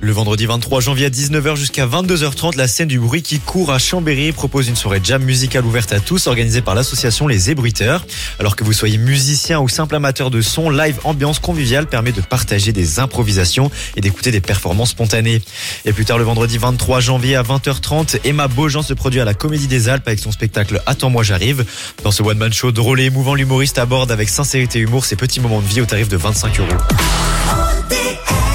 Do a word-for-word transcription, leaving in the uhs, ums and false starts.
Le vendredi vingt-trois janvier à dix-neuf heures jusqu'à vingt-deux heures trente, la scène du bruit qui court à Chambéry propose une soirée jam musicale ouverte à tous organisée par l'association Les Ébruiteurs. Alors que vous soyez musicien ou simple amateur de son, live ambiance conviviale permet de partager des improvisations et d'écouter des performances spontanées. Et plus tard le vendredi vingt-trois janvier à vingt heures trente, Emma Beaujean se produit à la Comédie des Alpes avec son spectacle Attends-moi j'arrive. Dans ce one-man show drôle et émouvant, l'humoriste aborde avec sincérité et humour ses petits moments de vie au tarif de vingt-cinq euros.